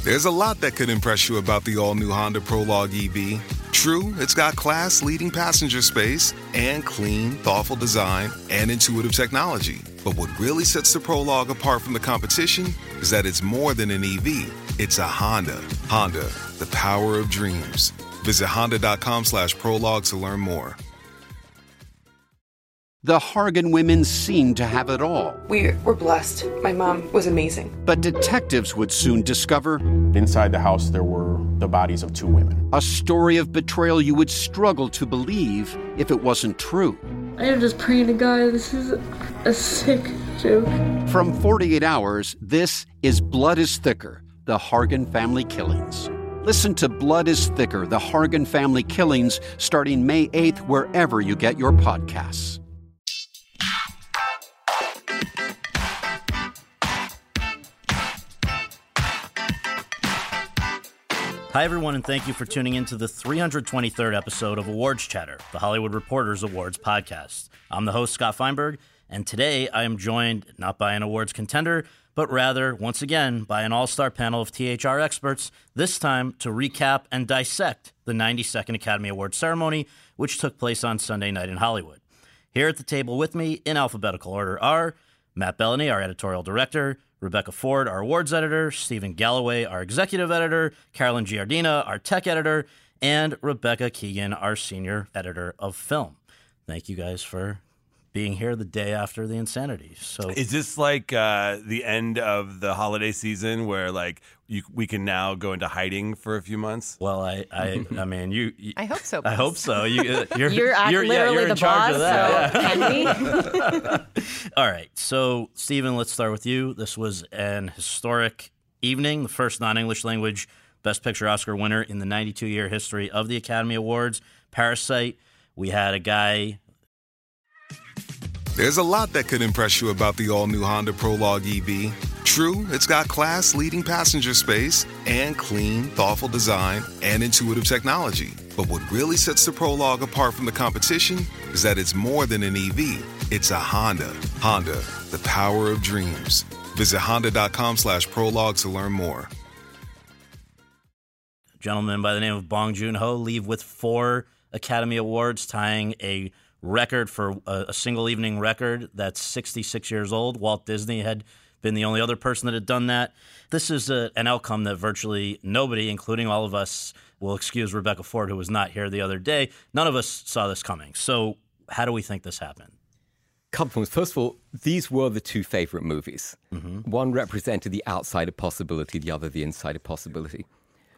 There's a lot that could impress you about the all-new Honda Prologue EV. True, it's got class-leading passenger space and clean, thoughtful design and intuitive technology. But what really sets the Prologue apart from the competition is that it's more than an EV. It's a Honda. Honda, the power of dreams. Visit honda.com/prologue to learn more. The Hargan women seemed to have it all. We were blessed. My mom was amazing. But detectives would soon discover inside the house there were the bodies of 2 women. A story of betrayal you would struggle to believe if it wasn't true. I am just praying to God, this is a sick joke. From 48 Hours, this is Blood is Thicker, the Hargan Family Killings. Listen to Blood is Thicker, the Hargan Family Killings, starting May 8th, wherever you get your podcasts. Hi, everyone, and thank you for tuning in to the 323rd episode of Awards Chatter, the Hollywood Reporters Awards podcast. I'm the host, Scott Feinberg, and today I am joined not by an awards contender, but rather, once again, by an all-star panel of THR experts, this time to recap and dissect the 92nd Academy Awards ceremony, which took place on Sunday night in Hollywood. Here at the table with me, in alphabetical order, are Matt Bellany, our editorial director, Rebecca Ford, our awards editor, Stephen Galloway, our executive editor, Carolyn Giardina, our tech editor, and Rebecca Keegan, our senior editor of film. Thank you guys for being here the day after the insanity. So, is this like the end of the holiday season where like we can now go into hiding for a few months? Well, I mean, you I hope so. I hope so. You're you're the in charge boss, of that. so can we? All right. So, Stephen, let's start with you. This was an historic evening, the first non-English language Best Picture Oscar winner in the 92-year history of the Academy Awards, Parasite. We had a guy. There's a lot that could impress you about the all-new Honda Prologue EV. True, it's got class-leading passenger space and clean, thoughtful design and intuitive technology. But what really sets the Prologue apart from the competition is that it's more than an EV. It's a Honda. Honda, the power of dreams. Visit honda.com/prologue to learn more. A gentleman by the name of Bong Joon-ho leave with 4 Academy Awards, tying a record for a single evening record that's 66 years old. Walt Disney had been the only other person that had done that. This is an outcome that virtually nobody, including all of us, will excuse Rebecca Ford, who was not here the other day. None of us saw this coming. So how do we think this happened? Couple things. First of all, these were the 2 favorite movies. Mm-hmm. One represented the outsider possibility, the other the insider possibility.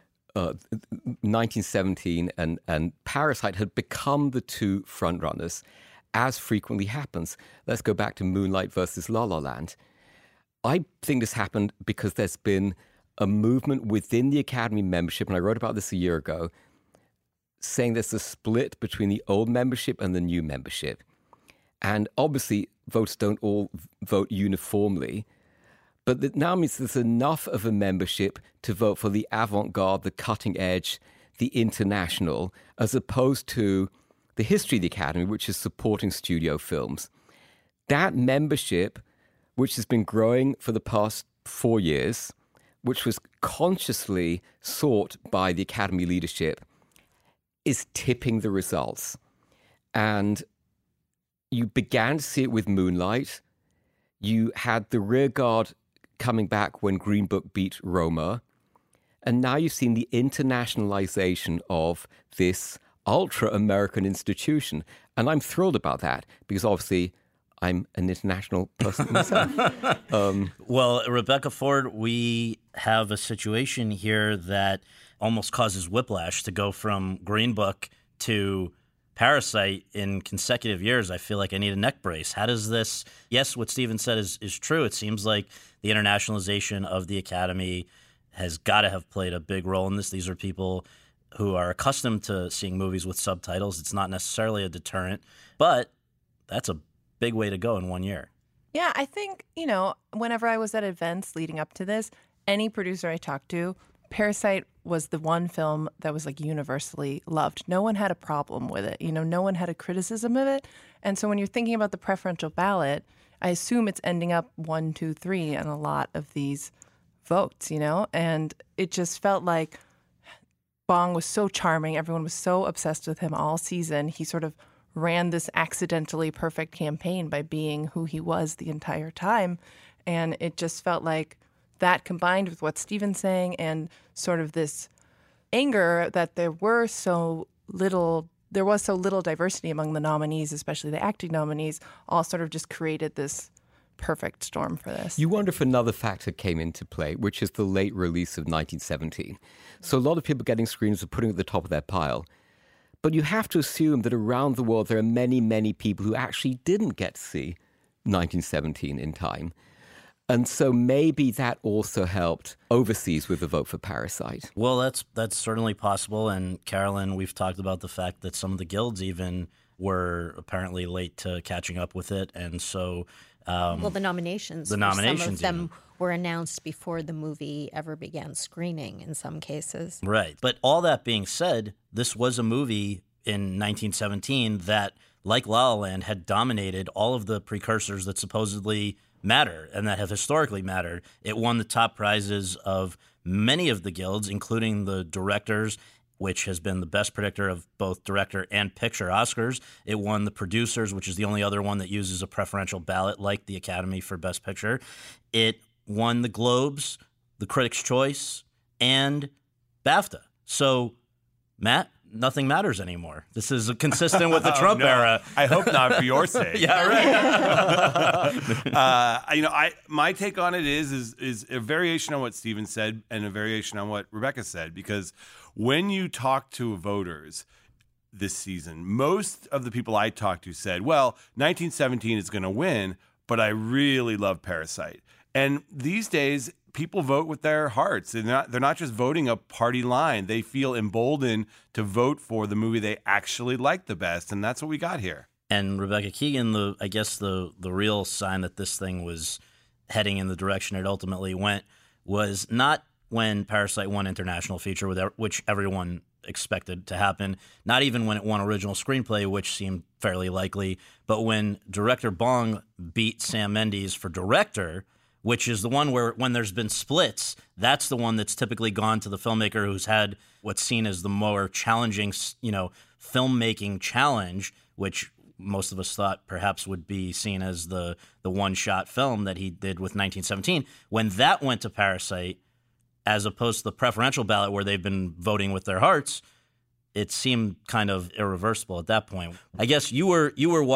1917 and Parasite had become the 2 frontrunners, as frequently happens. Let's go back to Moonlight versus La La Land. I think this happened because there's been a movement within the Academy membership, and I wrote about this a year ago, saying there's a split between the old membership and the new membership. And obviously, voters don't all vote uniformly, but that now means there's enough of a membership to vote for the avant-garde, the cutting edge, the international, as opposed to the history of the Academy, which is supporting studio films. That membership, which has been growing for the past 4 years, which was consciously sought by the Academy leadership, is tipping the results. And you began to see it with Moonlight. You had the rearguard coming back when Green Book beat Roma. And now you've seen the internationalization of this ultra-American institution. And I'm thrilled about that because obviously I'm an international person myself. Well, Rebecca Ford, we have a situation here that almost causes whiplash to go from Green Book to Parasite in consecutive years. I feel like I need a neck brace. How does this, yes, what Stephen said is true. It seems like the internationalization of the Academy has got to have played a big role in this. These are people who are accustomed to seeing movies with subtitles. It's not necessarily a deterrent, but that's a big way to go in 1 year. Yeah, I think, whenever I was at events leading up to this, any producer I talked to, Parasite was the one film that was like universally loved. No one had a problem with it. No one had a criticism of it. And so when you're thinking about the preferential ballot, I assume it's ending up 1, 2, 3 on a lot of these votes, and it just felt like Bong was so charming. Everyone was so obsessed with him all season. He sort of ran this accidentally perfect campaign by being who he was the entire time. And it just felt like that combined with what Steven's saying and sort of this anger that there was so little diversity among the nominees, especially the acting nominees, all sort of just created this perfect storm for this. You wonder if another factor came into play, which is the late release of 1917. So a lot of people getting screens are putting it at the top of their pile. But you have to assume that around the world there are many, many people who actually didn't get to see 1917 in time. And so maybe that also helped overseas with the vote for Parasite. Well, that's certainly possible. And Carolyn, we've talked about the fact that some of the guilds even were apparently late to catching up with it. And so... the nominations. Some of them were announced before the movie ever began screening in some cases. Right. But all that being said, this was a movie in 1917 that, like La La Land, had dominated all of the precursors that supposedly matter and that have historically mattered. It won the top prizes of many of the guilds, including the directors, which has been the best predictor of both director and picture Oscars. It won the producers, which is the only other one that uses a preferential ballot like the Academy for Best Picture. It won the Globes, the Critics' Choice, and BAFTA. So, Matt, nothing matters anymore. This is consistent with the Trump era. I hope not, for your sake. Yeah, right. My take on it is a variation on what Steven said and a variation on what Rebecca said, because when you talk to voters this season, most of the people I talked to said, well, 1917 is going to win, but I really love Parasite. And these days, people vote with their hearts. They're not just voting a party line. They feel emboldened to vote for the movie they actually like the best, and that's what we got here. And Rebecca Keegan, I guess the real sign that this thing was heading in the direction it ultimately went was not when Parasite won International Feature, which everyone expected to happen, not even when it won Original Screenplay, which seemed fairly likely, but when director Bong beat Sam Mendes for director, which is the one where when there's been splits, that's the one that's typically gone to the filmmaker who's had what's seen as the more challenging, filmmaking challenge, which most of us thought perhaps would be seen as the one-shot film that he did with 1917. When that went to Parasite, as opposed to the preferential ballot where they've been voting with their hearts, it seemed kind of irreversible at that point. I guess you were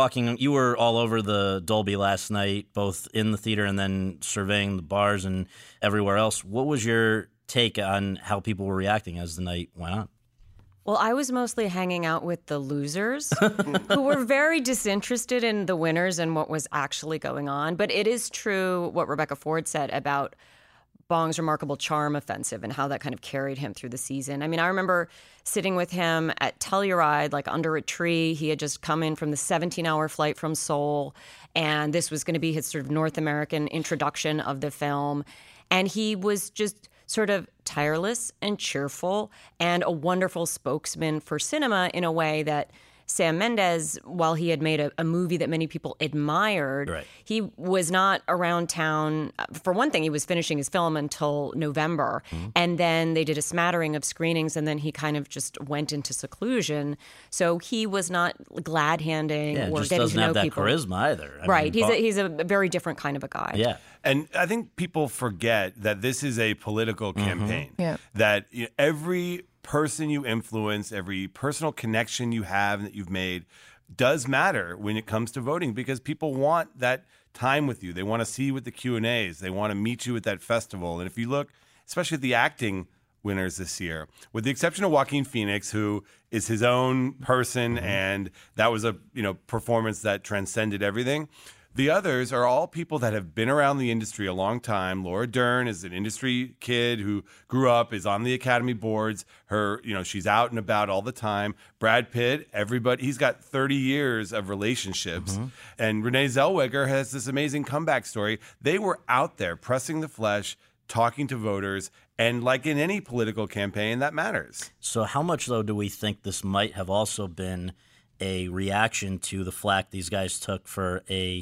all over the Dolby last night, both in the theater and then surveying the bars and everywhere else. What was your take on how people were reacting as the night went on? Well, I was mostly hanging out with the losers who were very disinterested in the winners and what was actually going on. But it is true what Rebecca Ford said about Bong's remarkable charm offensive and how that kind of carried him through the season. I mean, I remember sitting with him at Telluride, like under a tree. He had just come in from the 17-hour flight from Seoul, and this was going to be his sort of North American introduction of the film. And he was just sort of tireless and cheerful and a wonderful spokesman for cinema in a way that Sam Mendes, while he had made a movie that many people admired, right, he was not around town. For one thing, he was finishing his film until November. Mm-hmm. And then they did a smattering of screenings, and then he kind of just went into seclusion. So he was not glad-handing or getting to know people. Yeah, just doesn't have that charisma either. Right. He's a very different kind of a guy. Yeah. And I think people forget that this is a political campaign. Mm-hmm. Yeah. That every person you influence, every personal connection you have and that you've made does matter when it comes to voting, because people want that time with you. They want to see you at the Q&As. They want to meet you at that festival. And if you look, especially at the acting winners this year, with the exception of Joaquin Phoenix, who is his own person, mm-hmm, and that was a performance that transcended everything. The others are all people that have been around the industry a long time. Laura Dern is an industry kid who grew up, is on the Academy boards. She's out and about all the time. Brad Pitt, everybody, he's got 30 years of relationships. Mm-hmm. And Renee Zellweger has this amazing comeback story. They were out there pressing the flesh, talking to voters, and like in any political campaign, that matters. So how much, though, do we think this might have also been a reaction to the flack these guys took for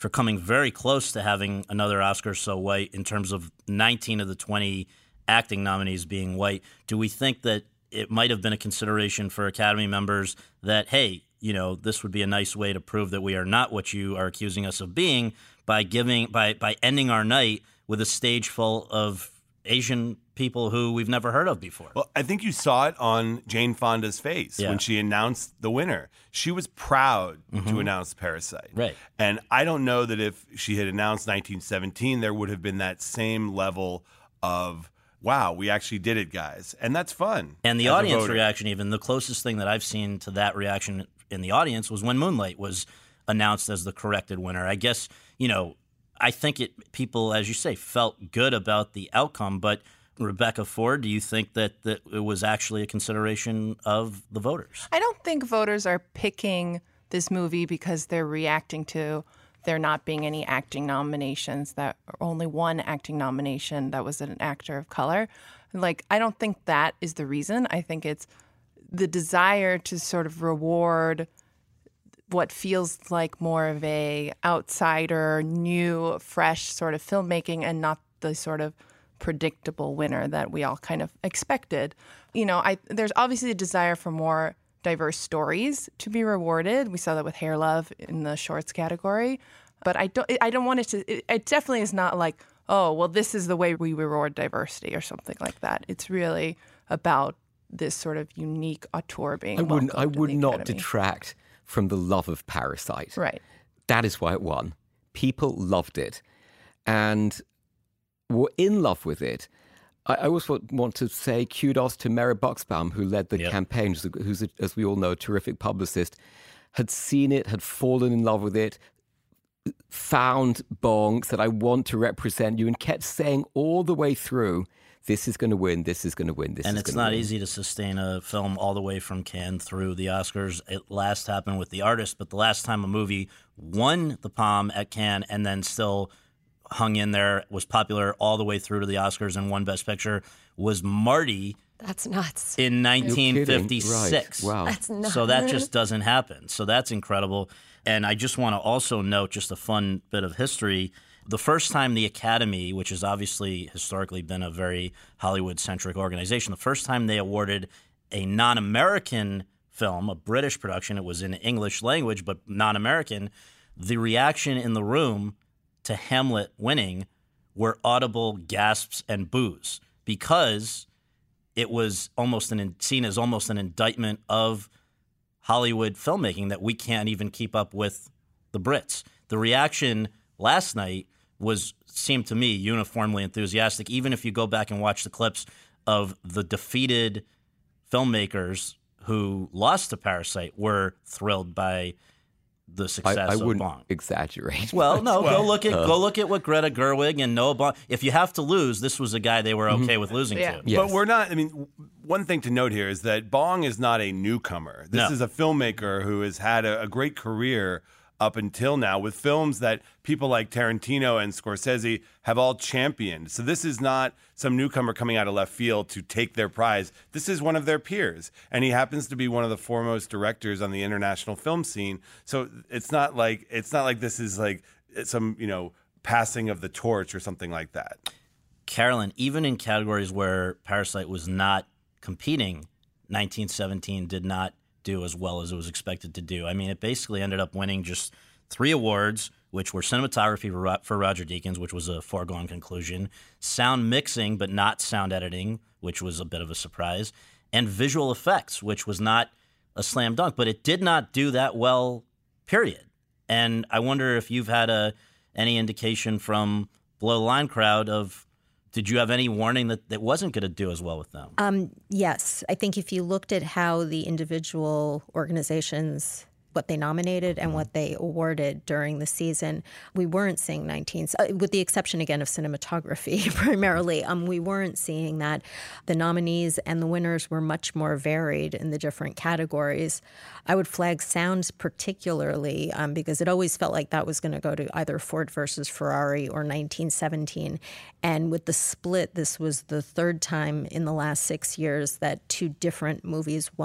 for coming very close to having another Oscar so white in terms of 19 of the 20 acting nominees being white. Do we think that it might have been a consideration for Academy members that, hey, this would be a nice way to prove that we are not what you are accusing us of being by ending our night with a stage full of Asian people who we've never heard of before? Well, I think you saw it on Jane Fonda's face when she announced the winner. She was proud to announce Parasite. Right. And I don't know that if she had announced 1917, there would have been that same level of, wow, we actually did it, guys. And that's fun. And the audience reaction, even the closest thing that I've seen to that reaction in the audience was when Moonlight was announced as the corrected winner. I guess, I think people, as you say, felt good about the outcome. But Rebecca Ford, do you think that it was actually a consideration of the voters? I don't think voters are picking this movie because they're reacting to there not being any acting nominations, that only one acting nomination that was an actor of color. I don't think that is the reason. I think it's the desire to sort of reward what feels like more of a outsider, new, fresh sort of filmmaking and not the sort of predictable winner that we all kind of expected. There's obviously a desire for more diverse stories to be rewarded. We saw that with Hair Love in the shorts category. But I don't want it to, it definitely is not like, oh, well, this is the way we reward diversity or something like that. It's really about this sort of unique auteur being I would not detract from the love of Parasite. Right. That is why it won. People loved it and were in love with it. I also want to say kudos to Mary Buxbaum, who led the campaign, who's, as we all know, a terrific publicist, had seen it, had fallen in love with it, found Bong, said, I want to represent you, and kept saying all the way through, this is going to win, this is going to win, this is going to win. And it's not easy to sustain a film all the way from Cannes through the Oscars. It last happened with The Artist, but the last time a movie won the Palme at Cannes and then still hung in there, was popular all the way through to the Oscars and won Best Picture, was Marty. That's nuts. In 1956. Right. Wow. That's nuts. So that just doesn't happen. So that's incredible. And I just want to also note just a fun bit of history. The first time the Academy, which has obviously historically been a very Hollywood-centric organization, the first time they awarded a non-American film, a British production, it was in English language, but non-American, the reaction in the room to Hamlet winning were audible gasps and boos because it was almost seen as almost an indictment of Hollywood filmmaking that we can't even keep up with the Brits. The reaction last night seemed to me uniformly enthusiastic, even if you go back and watch the clips of the defeated filmmakers who lost to Parasite were thrilled by the success of Bong. I wouldn't exaggerate. Well, no, go look at what Greta Gerwig and Noah Bong. If you have to lose, this was a guy they were okay with losing to. Yes. But we're not. I mean, one thing to note here is that Bong is not a newcomer. This is a filmmaker who has had a great career up until now with films that people like Tarantino and Scorsese have all championed. So this is not some newcomer coming out of left field to take their prize. This is one of their peers. And he happens to be one of the foremost directors on the international film scene. So it's not like this is like some, passing of the torch or something like that. Carolyn, even in categories where Parasite was not competing, 1917 did not do as well as it was expected to do. I mean, it basically ended up winning just 3 awards, which were cinematography for Roger Deakins, which was a foregone conclusion, sound mixing but not sound editing, which was a bit of a surprise, and visual effects, which was not a slam dunk, but it did not do that well, period. And I wonder if you've had any indication from below the line crowd of, did you have any warning that it wasn't going to do as well with them? Yes. I think if you looked at how the individual organizations, what they nominated and what they awarded during the season, we weren't seeing with the exception, again, of cinematography primarily, we weren't seeing that. The nominees and the winners were much more varied in the different categories. I would flag sounds particularly because it always felt like that was going to go to either Ford versus Ferrari or 1917. And with the split, this was the third time in the last 6 years that 2 different movies won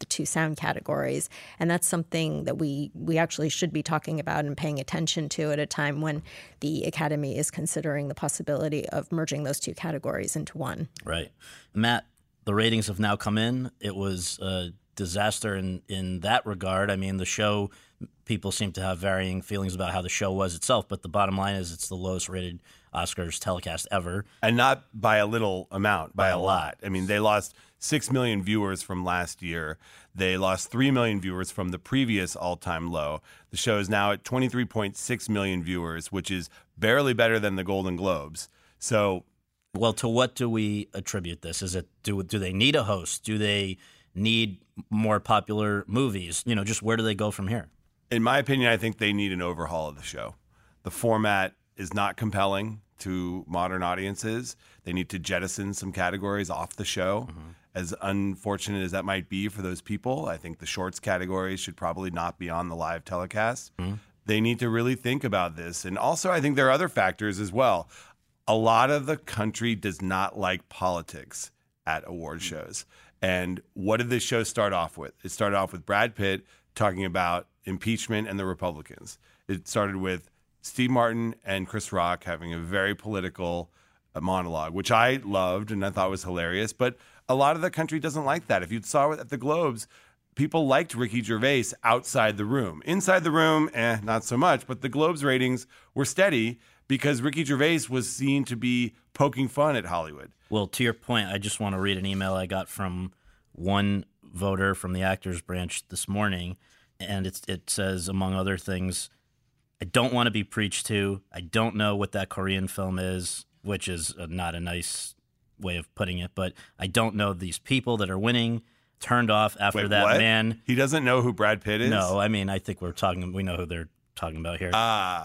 the two sound categories. And that's something that we actually should be talking about and paying attention to at a time when the Academy is considering the possibility of merging those two categories into one. Right. Matt, the ratings have now come in. It was a disaster in that regard. I mean, the show, people seem to have varying feelings about how the show was itself, but the bottom line is it's the lowest rated Oscars telecast ever. And not by a little amount, by a lot. I mean, they lost 6 million viewers from last year. They lost 3 million viewers from the previous all-time low. The show is now at 23.6 million viewers, which is barely better than the Golden Globes. So, well, to what do we attribute this? Is it do they need a host? Do they need more popular movies? You know, just where do they go from here? In my opinion, I think they need an overhaul of the show. The format is not compelling to modern audiences. They need to jettison some categories off the show. Mm-hmm. As unfortunate as that might be for those people, I think the shorts categories should probably not be on the live telecast. Mm-hmm. They need to really think about this. And also, I think there are other factors as well. A lot of the country does not like politics at award shows. And what did this show start off with? It started off with Brad Pitt talking about impeachment and the Republicans. It started with Steve Martin and Chris Rock having a very political monologue, which I loved and I thought was hilarious. But a lot of the country doesn't like that. If you saw it at the Globes, people liked Ricky Gervais outside the room. Inside the room, not so much. But the Globes ratings were steady because Ricky Gervais was seen to be poking fun at Hollywood. Well, to your point, I just want to read an email I got from one voter from the Actors Branch this morning, and it says, among other things, I don't want to be preached to. I don't know what that Korean film is, which is not a nice way of putting it, but I don't know these people that are winning. Turned off after that what? Man. He doesn't know who Brad Pitt is? No, I mean, I think we know who they're talking about here.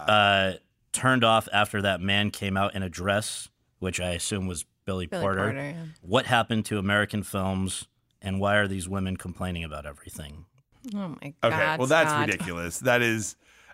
Turned off after that man came out in a dress, which I assume was Billy Porter. Yeah. What happened to American films, and why are these women complaining about everything? Oh, my God. Okay, well, that's ridiculous. That is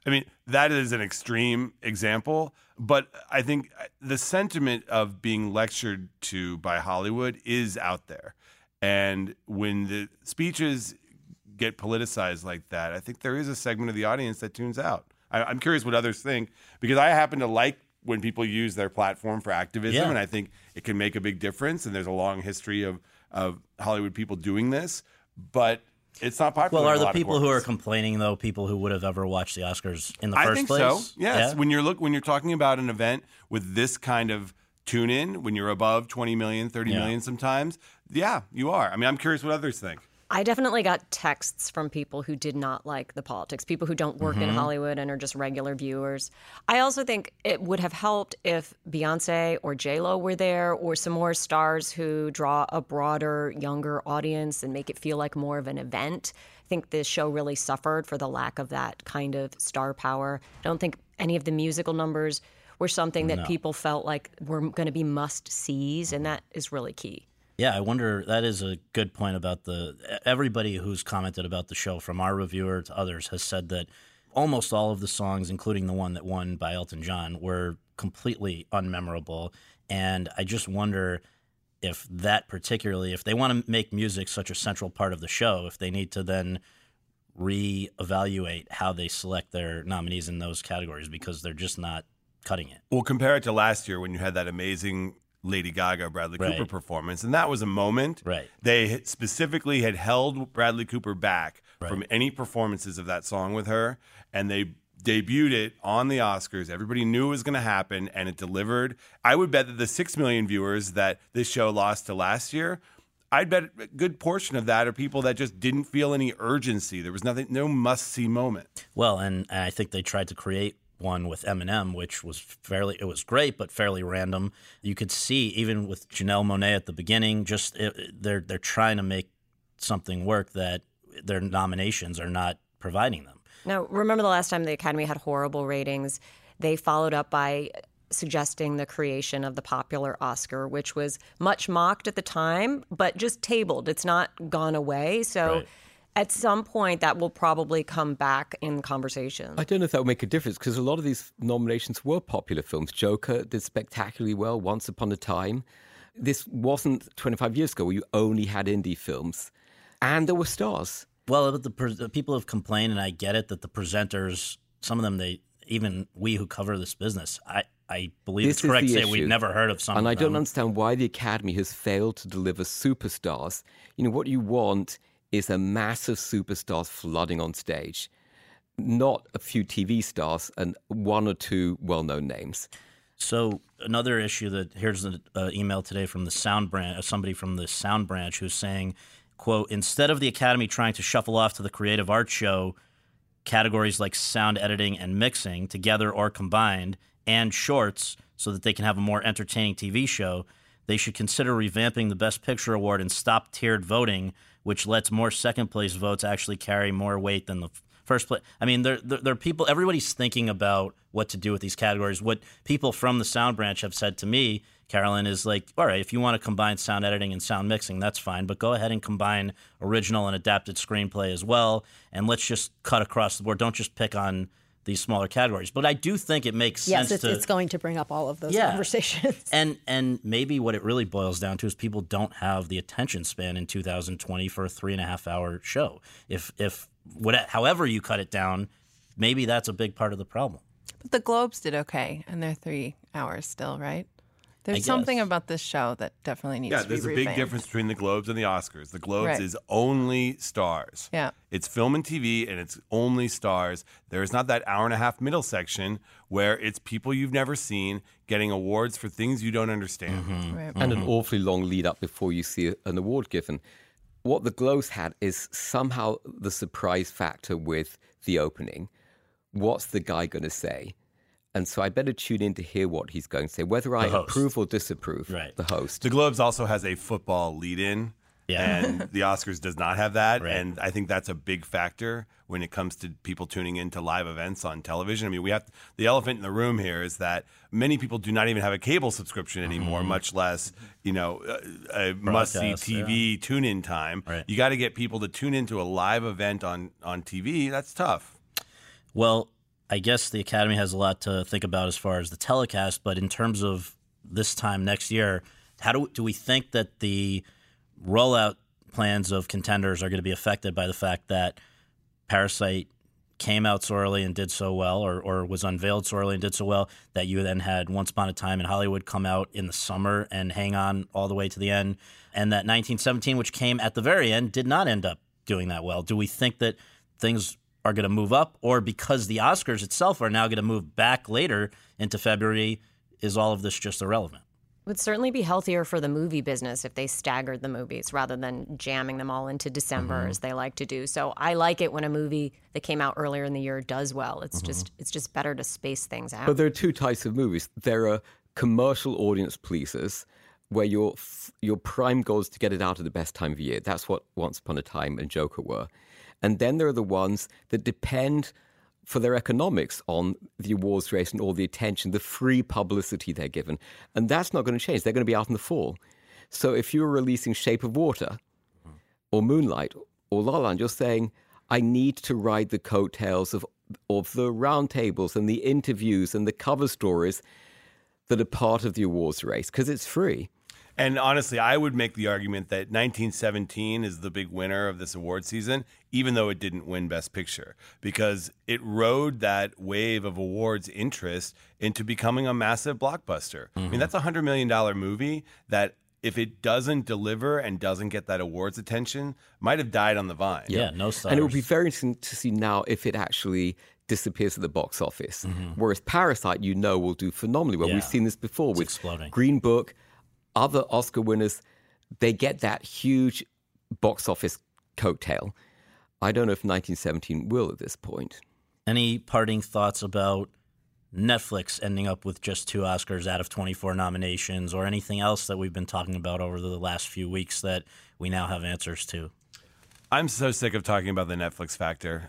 an extreme example, but I think the sentiment of being lectured to by Hollywood is out there. And when the speeches get politicized like that, I think there is a segment of the audience that tunes out. I'm curious what others think, because I happen to like when people use their platform for activism, and I think it can make a big difference. And there's a long history of Hollywood people doing this, but it's not popular. Well, are the people who are complaining, though, people who would have ever watched the Oscars in the first place? I think so. Yes. Yeah? When you're talking about an event with this kind of tune-in, when you're above 20 million, 30 million sometimes, yeah, you are. I mean, I'm curious what others think. I definitely got texts from people who did not like the politics, people who don't work in Hollywood and are just regular viewers. I also think it would have helped if Beyonce or J-Lo were there, or some more stars who draw a broader, younger audience and make it feel like more of an event. I think this show really suffered for the lack of that kind of star power. I don't think any of the musical numbers were something that people felt like were going to be must-sees, and that is really key. Yeah, I wonder, that is a good point about everybody who's commented about the show, from our reviewer to others, has said that almost all of the songs, including the one that won by Elton John, were completely unmemorable. And I just wonder if if they want to make music such a central part of the show, if they need to then reevaluate how they select their nominees in those categories, because they're just not cutting it. Well, compare it to last year when you had that amazing Lady Gaga, Bradley Cooper performance. And that was a moment. Right. They specifically had held Bradley Cooper back from any performances of that song with her. And they debuted it on the Oscars. Everybody knew it was going to happen, and it delivered. I would bet that the 6 million viewers that this show lost to last year, I'd bet a good portion of that are people that just didn't feel any urgency. There was no must-see moment. Well, and I think they tried to create one with Eminem, which was it was great, but fairly random. You could see, even with Janelle Monáe at the beginning, they're trying to make something work that their nominations are not providing them. Now, remember the last time the Academy had horrible ratings? They followed up by suggesting the creation of the popular Oscar, which was much mocked at the time, but just tabled. It's not gone away. So at some point, that will probably come back in conversation. I don't know if that would make a difference, because a lot of these nominations were popular films. Joker did spectacularly well Once Upon a Time. This wasn't 25 years ago where you only had indie films. And there were stars. Well, but the people have complained, and I get it, that the presenters, some of them, even we who cover this business, I believe it's correct to say we've never heard of some of them. And I don't understand why the Academy has failed to deliver superstars. What you want is a mass of superstars flooding on stage, not a few TV stars and one or two well-known names. So another issue here's an email today from the Sound Branch, somebody from the Sound Branch who's saying, quote, instead of the Academy trying to shuffle off to the creative arts show categories like sound editing and mixing together or combined and shorts so that they can have a more entertaining TV show, they should consider revamping the Best Picture Award and stop tiered voting, which lets more second-place votes actually carry more weight than the first place. I mean, there are people, everybody's thinking about what to do with these categories. What people from the Sound Branch have said to me, Carolyn, is like, all right, if you want to combine sound editing and sound mixing, that's fine, but go ahead and combine original and adapted screenplay as well, and let's just cut across the board. Don't just pick on these smaller categories. But I do think it makes sense to... Yes, it's going to bring up all of those conversations. And maybe what it really boils down to is people don't have the attention span in 2020 for a 3.5-hour show. However you cut it down, maybe that's a big part of the problem. But the Globes did okay, and they're 3 hours still, right? There's something about this show that definitely needs to be revamped. Yeah, there's a big difference between the Globes and the Oscars. The Globes is only stars. Yeah. It's film and TV, and it's only stars. There's not that hour-and-a-half middle section where it's people you've never seen getting awards for things you don't understand. Mm-hmm. Right. And an awfully long lead up before you see an award given. What the Globes had is somehow the surprise factor with the opening. What's the guy going to say? And so I better tune in to hear what he's going to say, whether I approve or disapprove the host. The Globes also has a football lead-in, and the Oscars does not have that. Right. And I think that's a big factor when it comes to people tuning into live events on television. I mean, the elephant in the room here is that many people do not even have a cable subscription anymore, much less, a must-see TV tune-in time. Right. You got to get people to tune into a live event on TV. That's tough. Well, I guess the Academy has a lot to think about as far as the telecast, but in terms of this time next year, how do we think that the rollout plans of Contenders are going to be affected by the fact that Parasite came out so early and did so well, or was unveiled so early and did so well, that you then had Once Upon a Time in Hollywood come out in the summer and hang on all the way to the end, and that 1917, which came at the very end, did not end up doing that well? Do we think that things are going to move up, or because the Oscars itself are now going to move back later into February, is all of this just irrelevant? It would certainly be healthier for the movie business if they staggered the movies rather than jamming them all into December as they like to do. So I like it when a movie that came out earlier in the year does well. It's just better to space things out. But there are two types of movies. There are commercial audience pleasers, where your prime goal is to get it out at the best time of year. That's what Once Upon a Time and Joker were. And then there are the ones that depend for their economics on the awards race and all the attention, the free publicity they're given. And that's not going to change. They're going to be out in the fall. So if you're releasing Shape of Water or Moonlight or La La Land, you're saying, I need to ride the coattails of the roundtables and the interviews and the cover stories that are part of the awards race because it's free. And honestly, I would make the argument that 1917 is the big winner of this award season, even though it didn't win Best Picture, because it rode that wave of awards interest into becoming a massive blockbuster. I mean, that's a $100 million movie that, if it doesn't deliver and doesn't get that awards attention, might have died on the vine. Yeah, no stars. And it will be very interesting to see now if it actually disappears at the box office. Whereas Parasite, will do phenomenally well. Yeah. We've seen this before with exploding. Green Book. Other Oscar winners, they get that huge box office coattail. I don't know if 1917 will at this point. Any parting thoughts about Netflix ending up with just 2 Oscars out of 24 nominations, or anything else that we've been talking about over the last few weeks that we now have answers to? I'm so sick of talking about the Netflix factor.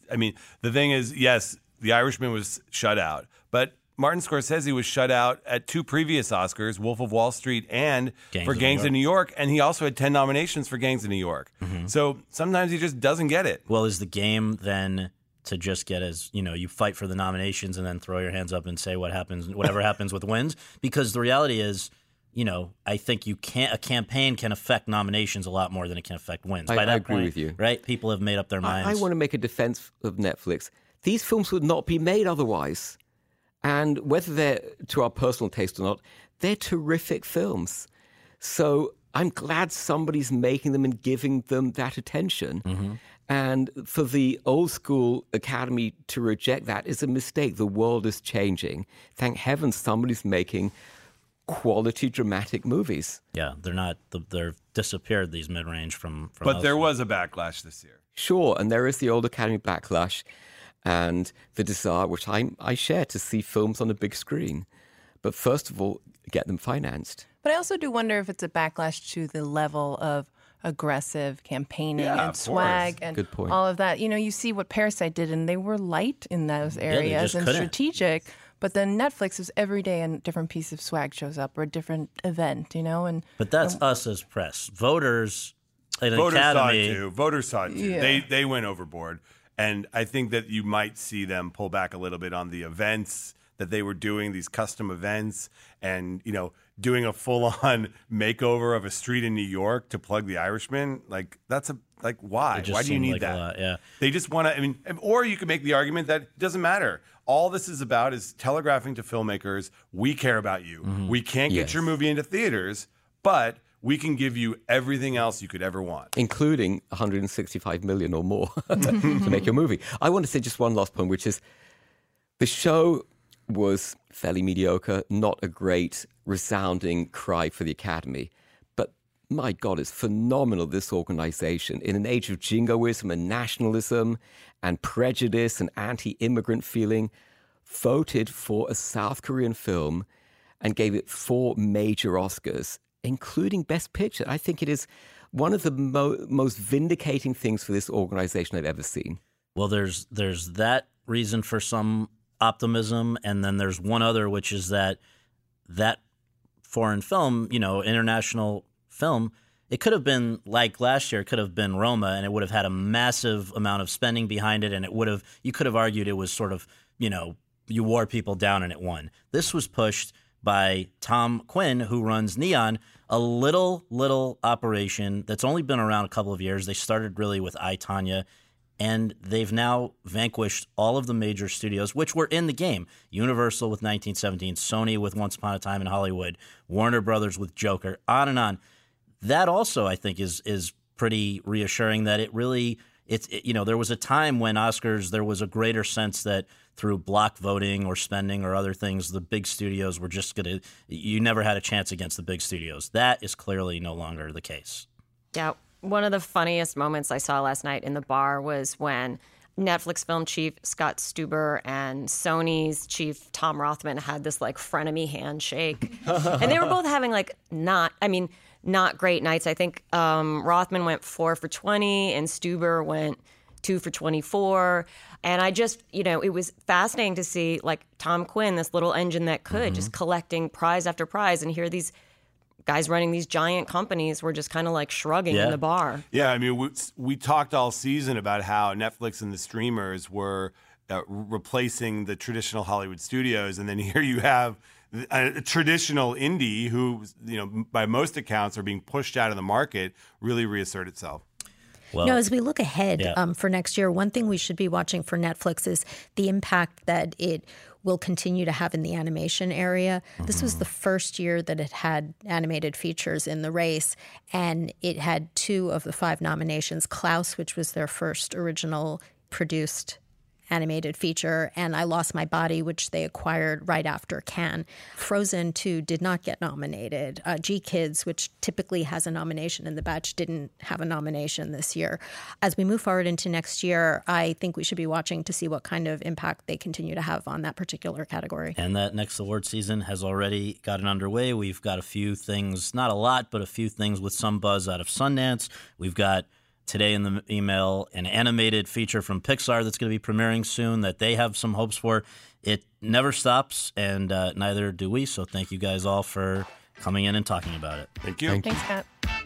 The thing is, yes, The Irishman was shut out, but Martin Scorsese was shut out at 2 previous Oscars, Wolf of Wall Street and for Gangs of New York, and he also had 10 nominations for Gangs of New York. So sometimes he just doesn't get it. Well, is the game then to just get you fight for the nominations and then throw your hands up and say whatever happens with wins? Because the reality is I think a campaign can affect nominations a lot more than it can affect wins. I agree with you. Right? People have made up their minds. I want to make a defense of Netflix. These films would not be made otherwise. And whether they're to our personal taste or not, they're terrific films. So I'm glad somebody's making them and giving them that attention. Mm-hmm. And for the old school Academy to reject that is a mistake. The world is changing. Thank heaven somebody's making quality dramatic movies. Yeah, they're disappeared, these mid-range from But there was a backlash this year. Sure, and there is the old Academy backlash and the desire, which I share, to see films on a big screen. But first of all, get them financed. But I also do wonder if it's a backlash to the level of aggressive campaigning and swag and all of that. You see what Parasite did, and they were light in those areas and strategic. But then Netflix is every day a different piece of swag shows up or a different event, But that's us as press. Voters saw it too. Voters saw it too. Yeah. They went overboard. And I think that you might see them pull back a little bit on the events that they were doing, these custom events, and doing a full-on makeover of a street in New York to plug The Irishman. Why? Why do you need that? A lot, yeah. They just want to. Or you could make the argument that it doesn't matter. All this is about is telegraphing to filmmakers, we care about you. Mm-hmm. We can't get your movie into theaters, but we can give you everything else you could ever want. Including $165 million or more to make your movie. I want to say just one last point, which is the show was fairly mediocre, not a great resounding cry for the Academy. But my God, it's phenomenal, this organization. In an age of jingoism and nationalism and prejudice and anti-immigrant feeling, voted for a South Korean film and gave it 4 major Oscars, including Best Picture. I think it is one of the most vindicating things for this organization I've ever seen. Well, there's that reason for some optimism, and then there's one other, which is that foreign film, international film, it could have been like last year, it could have been Roma, and it would have had a massive amount of spending behind it, and you could have argued it was sort of, you wore people down and it won. This was pushed by Tom Quinn, who runs Neon, a little operation that's only been around a couple of years. They started really with I, Tonya, and they've now vanquished all of the major studios, which were in the game. Universal with 1917, Sony with Once Upon a Time in Hollywood, Warner Brothers with Joker, on and on. That also, I think, is pretty reassuring that it really there was a time when Oscars, there was a greater sense that through block voting or spending or other things, the big studios were just you never had a chance against the big studios. That is clearly no longer the case. Yeah. One of the funniest moments I saw last night in the bar was when Netflix film chief Scott Stuber and Sony's chief Tom Rothman had this frenemy handshake. And they were both having not great nights. I think Rothman went 4 for 20 and Stuber went 2 for 24. And I just, it was fascinating to see Tom Quinn, this little engine that could, just collecting prize after prize, and hear these guys running these giant companies were just kind of shrugging in the bar. Yeah, we talked all season about how Netflix and the streamers were replacing the traditional Hollywood studios, and then here you have a traditional indie who, by most accounts are being pushed out of the market, really reassert itself. Well, as we look ahead for next year, one thing we should be watching for Netflix is the impact that it will continue to have in the animation area. Mm-hmm. This was the first year that it had animated features in the race, and it had 2 of the 5 nominations. Klaus, which was their first original produced animated feature, and I Lost My Body, which they acquired right after Cannes. Frozen 2 did not get nominated. G-Kids, which typically has a nomination in the batch, didn't have a nomination this year. As we move forward into next year, I think we should be watching to see what kind of impact they continue to have on that particular category. And that next award season has already gotten underway. We've got a few things, not a lot, but a few things with some buzz out of Sundance. We've got today in the email an animated feature from Pixar that's going to be premiering soon that they have some hopes for. It never stops, and neither do we. So thank you guys all for coming in and talking about it. Thank you. Thanks, Matt.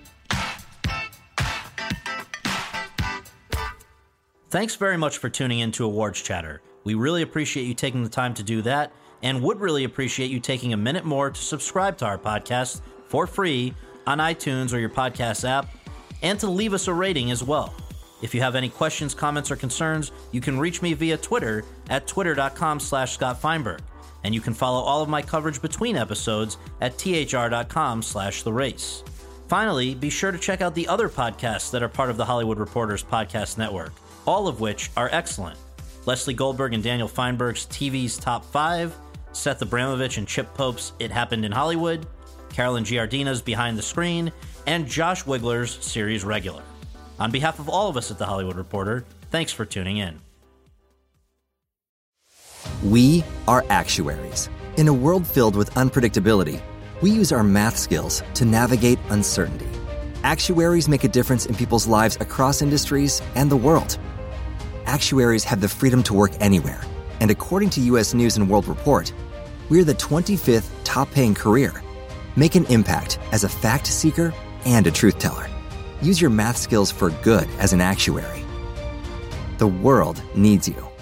Thanks very much for tuning in to Awards Chatter. We really appreciate you taking the time to do that, and would really appreciate you taking a minute more to subscribe to our podcast for free on iTunes or your podcast app, and to leave us a rating as well. If you have any questions, comments, or concerns, you can reach me via Twitter at twitter.com/Scott Feinberg. And you can follow all of my coverage between episodes at thr.com/The Race. Finally, be sure to check out the other podcasts that are part of the Hollywood Reporters Podcast Network, all of which are excellent. Leslie Goldberg and Daniel Feinberg's TV's Top 5, Seth Abramovich and Chip Pope's It Happened in Hollywood, Carolyn Giardina's Behind the Screen, and Josh Wigler's Series Regular. On behalf of all of us at The Hollywood Reporter, thanks for tuning in. We are actuaries. In a world filled with unpredictability, we use our math skills to navigate uncertainty. Actuaries make a difference in people's lives across industries and the world. Actuaries have the freedom to work anywhere, and according to U.S. News & World Report, we're the 25th top-paying career. Make an impact as a fact seeker and a truth teller. Use your math skills for good as an actuary. The world needs you.